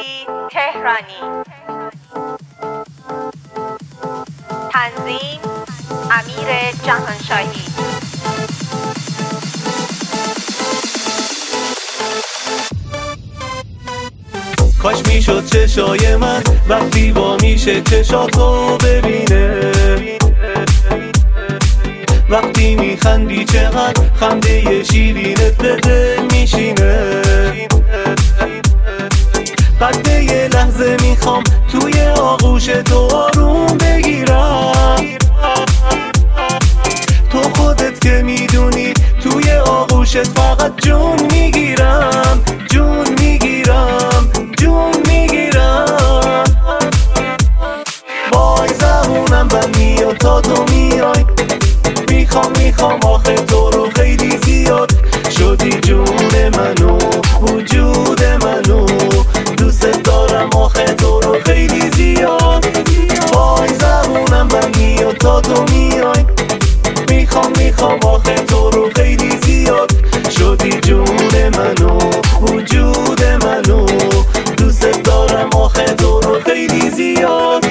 تهرانی. تنظیم امیر جهانشاهی. کاش میشد چشای من وقتی با میشه چشاتو ببینه، وقتی میخندی چقدر خنده شیرینت به دل میشینه. قد یه لحظه میخوام توی آغوش تو آروم بگیرم، تو خودت که میدونی توی آغوشت فقط جون میگیرم، جون میگیرم، جون میگیرم. وای زبونم بند میاد تا تو میای، میخوام آخه تو رو خیلی زیاد، شدی جون منو وجود منو، دوست دارم آخه تو رو خیلی زیاد. وای زبونم بند میاد تا تو میای، میخوام آخه تو رو خیلی زیاد، شدی جون منو وجود منو، دوست دارم آخه تو رو خیلی زیاد.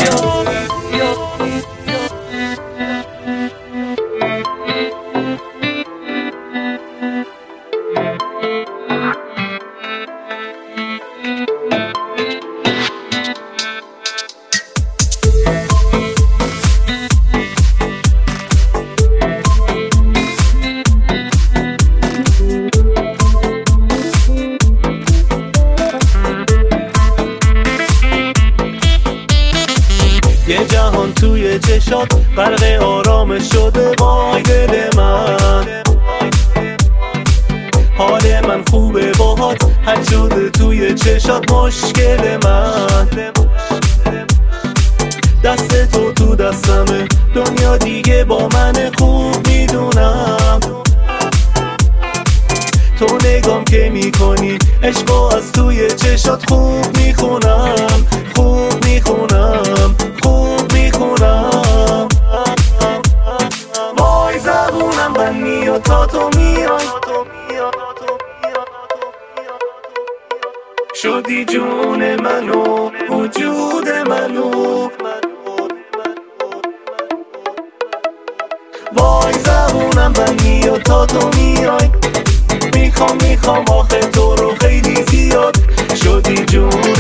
یه جهان توی چشات غرق آرامش شده، وای دل من حال من خوبه باهات، حل شده توی چشات مشکل من. دست تو تو دستمه، دنیا دیگه با من خوب میدونم، تو نگام که میکنی عشقو از توی چشات خوب میخونم، خوب میخونم، خوب میخونم. وای زبونم بند میاد تا تو میای، شدی جون منو وجود منو. وای زبونم بند میاد تا تو میای، میخوام آخه تو رو خیلی زیاد، شدی جون